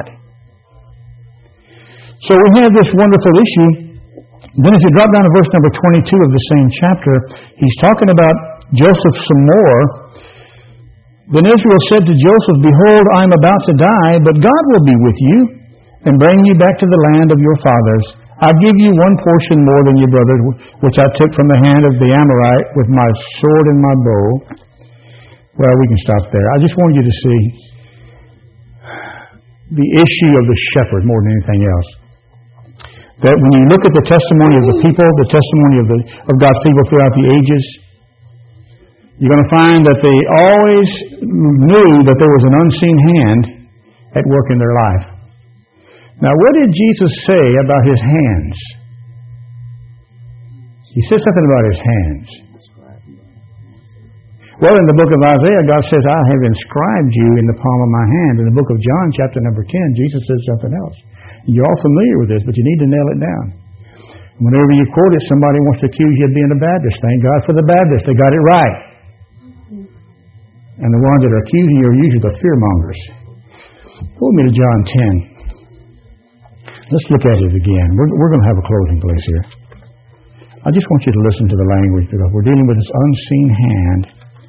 So we have this wonderful issue. Then if you drop down to verse number 22 of the same chapter, He's talking about Joseph some more. Then Israel said to Joseph, Behold, I am about to die, but God will be with you and bring you back to the land of your fathers. I give you one portion more than your brothers, which I took from the hand of the Amorite with my sword and my bow. Well, we can stop there. I just want you to see the issue of the shepherd more than anything else. That when you look at the testimony of the people, the testimony of God's people throughout the ages, you're going to find that they always knew that there was an unseen hand at work in their life. Now, what did Jesus say about His hands? He said something about His hands. Well, in the book of Isaiah, God says, I have inscribed you in the palm of my hand. In the book of John, chapter number 10, Jesus says something else. You're all familiar with this, but you need to nail it down. Whenever you quote it, somebody wants to accuse you of being a Baptist. Thank God for the Baptists. They got it right. And the ones that are accusing you are usually the fearmongers. Go with me to John 10. Let's look at it again. We're going to have a closing place here. I just want you to listen to the language because we're dealing with this unseen hand.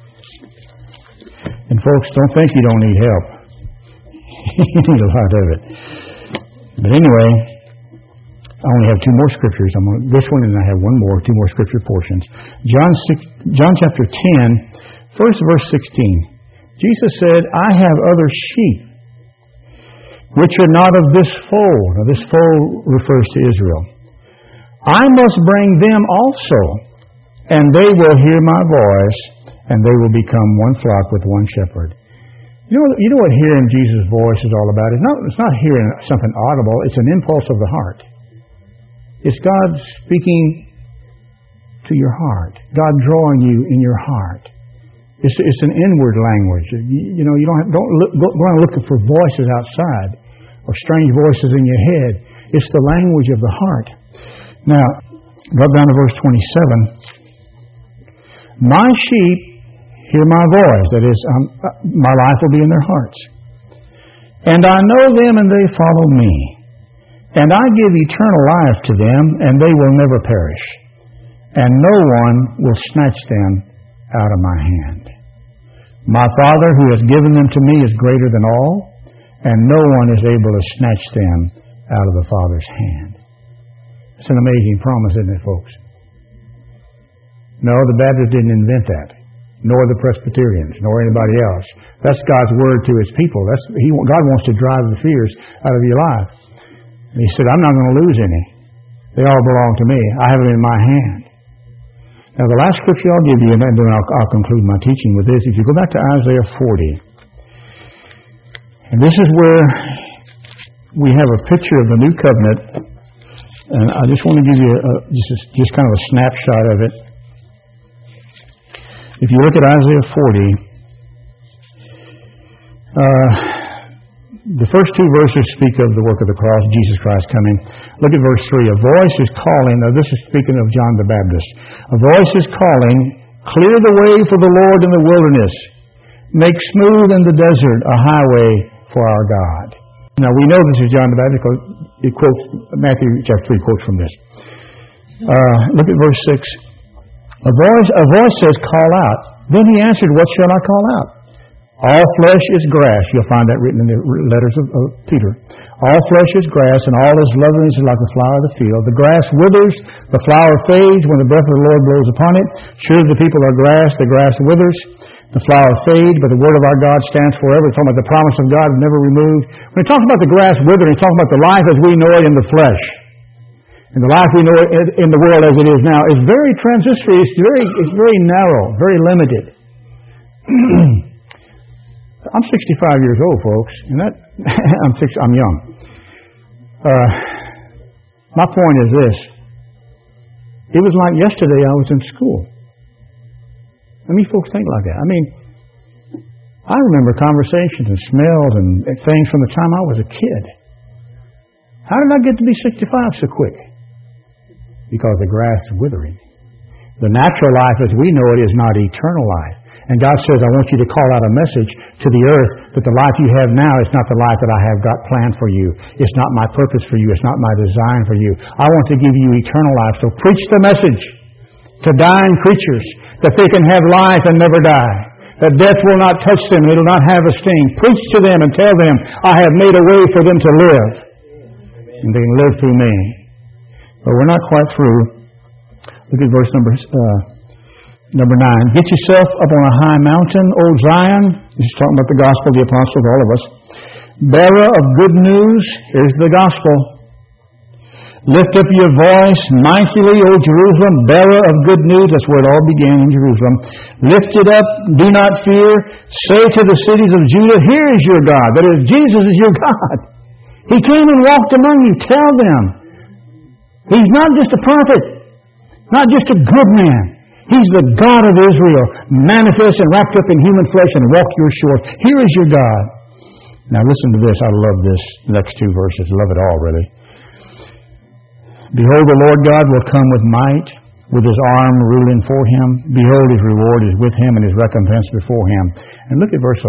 And folks, don't think you don't need help. You need a lot of it. But anyway, I only have two more scriptures. This one and I have one more, two more scripture portions. John chapter 10, first verse 16. Jesus said, I have other sheep which are not of this fold. Now this fold refers to Israel. I must bring them also, and they will hear my voice, and they will become one flock with one shepherd. You know what hearing Jesus' voice is all about? It's not hearing something audible. It's an impulse of the heart. It's God speaking to your heart. God drawing you in your heart. It's an inward language. You don't go around looking for voices outside or strange voices in your head. It's the language of the heart. Now, drop down to verse 27. My sheep hear my voice. That is, my life will be in their hearts. And I know them and they follow me. And I give eternal life to them and they will never perish. And no one will snatch them out of my hand. My Father who has given them to me is greater than all, and no one is able to snatch them out of the Father's hand. It's an amazing promise, isn't it, folks? No, the Baptists didn't invent that, nor the Presbyterians, nor anybody else. That's God's word to His people. God wants to drive the fears out of your life. And He said, I'm not going to lose any. They all belong to me. I have them in my hand. Now, the last scripture I'll give you, and then I'll conclude my teaching with this. If you go back to Isaiah 40, and this is where we have a picture of the new covenant, and I just want to give you just kind of a snapshot of it. If you look at Isaiah 40, the first two verses speak of the work of the cross, Jesus Christ coming. Look at verse 3. A voice is calling. Now this is speaking of John the Baptist. A voice is calling, clear the way for the Lord in the wilderness. Make smooth in the desert a highway for our God. Now we know this is John the Baptist because it quotes, Matthew chapter 3 quotes from this. Look at verse 6. A voice says, call out. Then he answered, what shall I call out? All flesh is grass. You'll find that written in the letters of Peter. All flesh is grass, and all is loveliness is like the flower of the field. The grass withers, the flower fades when the breath of the Lord blows upon it. Surely the people are grass, the grass withers. The flower fade, but the word of our God stands forever. It's talking about the promise of God never removed. When he talks about the grass withering, he's talking about the life as we know it in the flesh. And the life we know it in the world as it is now is very transitory. It's very narrow, very limited. I'm 65 years old, folks, and I'm young. My point is this. It was like yesterday I was in school. I mean, folks think like that. I mean, I remember conversations and smells and things from the time I was a kid. How did I get to be 65 so quick? Because the grass is withering. The natural life as we know it is not eternal life. And God says, I want you to call out a message to the earth that the life you have now is not the life that I have got planned for you. It's not my purpose for you. It's not my design for you. I want to give you eternal life. So preach the message to dying creatures that they can have life and never die. That death will not touch them. It will not have a sting. Preach to them and tell them, I have made a way for them to live. And they can live through me. But we're not quite through. Look at verse number 9. Get yourself up on a high mountain, O Zion. He's talking about the gospel, the apostle, all of us. Bearer of good news. Here's the gospel. Lift up your voice mightily, O Jerusalem, bearer of good news. That's where it all began in Jerusalem. Lift it up, do not fear. Say to the cities of Judah, here is your God. That is, Jesus is your God. He came and walked among you. Tell them. He's not just a prophet, not just a good man. He's the God of Israel, manifest and wrapped up in human flesh and walked your shores. Here is your God. Now listen to this. I love this next two verses. Love it all, really. Behold, the Lord God will come with might, with his arm ruling for him. Behold, his reward is with him and his recompense before him. And look at verse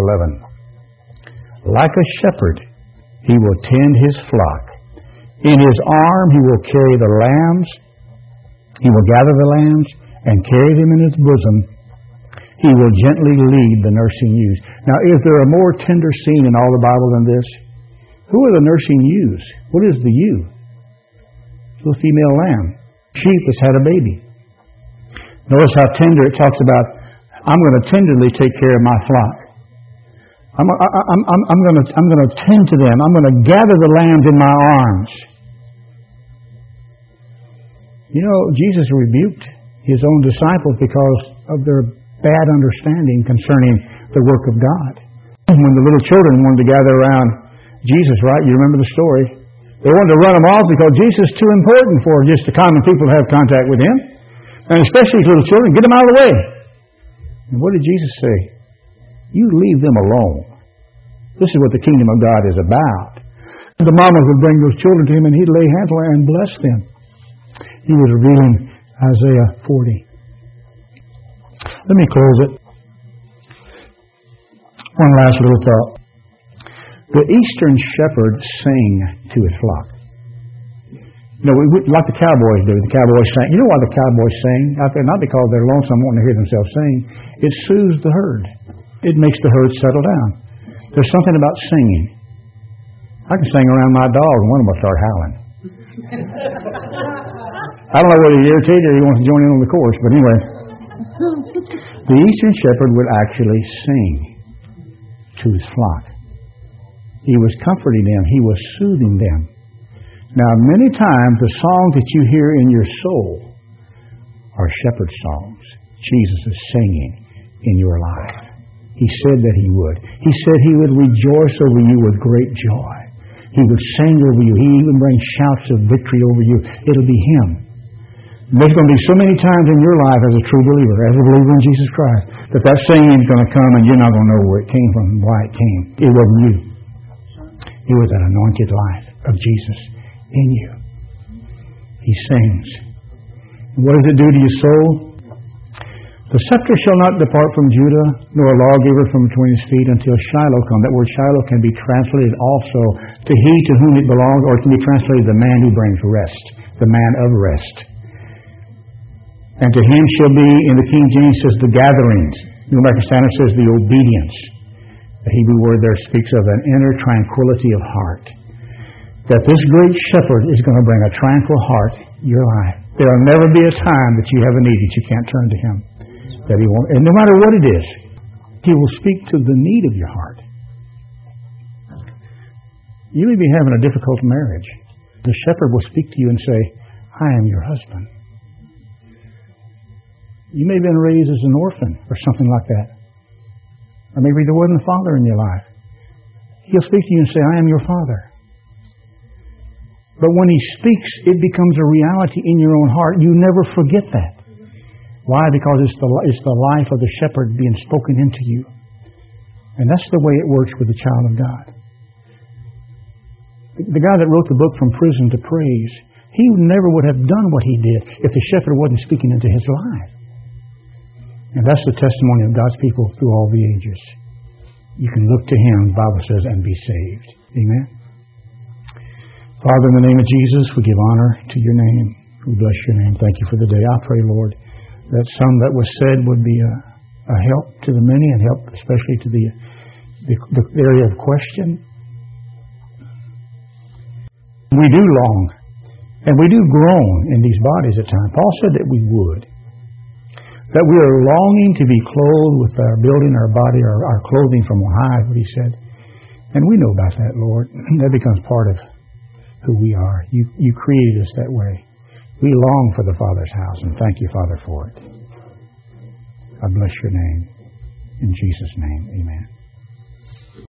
11. Like a shepherd, he will tend his flock. In his arm he will carry the lambs. He will gather the lambs and carry them in his bosom. He will gently lead the nursing ewes. Now, is there a more tender scene in all the Bible than this? Who are the nursing ewes? What is the ewe? Little female lamb. Sheep that's had a baby. Notice how tender it talks about, I'm going to tenderly take care of my flock. I'm going to tend to them. I'm going to gather the lambs in my arms. You know, Jesus rebuked his own disciples because of their bad understanding concerning the work of God. When the little children wanted to gather around Jesus, right? You remember the story. They wanted to run him off because Jesus is too important for just the common people to have contact with him. And especially little children. Get them out of the way. And what did Jesus say? You leave them alone. This is what the kingdom of God is about. The mamas would bring those children to him and he'd lay hands on them and bless them. He was revealing Isaiah 40. Let me close it. One last little thought. The eastern shepherd sang to his flock. You know, like the cowboys do. The cowboys sing. You know why the cowboys sing out there? Not because they're lonesome wanting to hear themselves sing. It soothes the herd. It makes the herd settle down. There's something about singing. I can sing around my dog and one of them will start howling. I don't know whether he irritated or he wants to join in on the chorus, but anyway. The eastern shepherd would actually sing to his flock. He was comforting them. He was soothing them. Now, many times the songs that you hear in your soul are shepherd songs. Jesus is singing in your life. He said that he would. He said he would rejoice over you with great joy. He would sing over you. He even bring shouts of victory over you. It'll be him. And there's going to be so many times in your life as a true believer, as a believer in Jesus Christ, that singing is going to come and you're not going to know where it came from and why it came. It wasn't you. It was that anointed life of Jesus in you. He sings. And what does it do to your soul? The scepter shall not depart from Judah, nor a lawgiver from between his feet until Shiloh come. That word Shiloh can be translated also to he to whom it belongs, or it can be translated the man who brings rest, the man of rest. And to him shall be, in the King James says, the gatherings. New American Standard says the obedience. The Hebrew word there speaks of an inner tranquility of heart. That this great shepherd is going to bring a tranquil heart in your life. There will never be a time that you have a need that you can't turn to him. That he won't, and no matter what it is, He will speak to the need of your heart. You may be having a difficult marriage. The shepherd will speak to you and say, I am your husband. You may have been raised as an orphan or something like that. Or maybe there wasn't a father in your life. He'll speak to you and say, I am your father. But when He speaks, it becomes a reality in your own heart. You never forget that. Why? Because it's the life of the shepherd being spoken into you. And that's the way it works with the child of God. The guy that wrote the book From Prison to Praise, he never would have done what he did if the shepherd wasn't speaking into his life. And that's the testimony of God's people through all the ages. You can look to Him, the Bible says, and be saved. Amen. Father, in the name of Jesus, we give honor to your name. We bless your name. Thank you for the day. I pray, Lord, that some that was said would be a help to the many and help especially to the area of question. We do long and we do groan in these bodies at times. Paul said that we would. That we are longing to be clothed with our building our body, our clothing from on high, what he said. And we know about that, Lord. That becomes part of who we are. You created us that way. We long for the Father's house, and thank you, Father, for it. I bless your name. In Jesus' name, amen.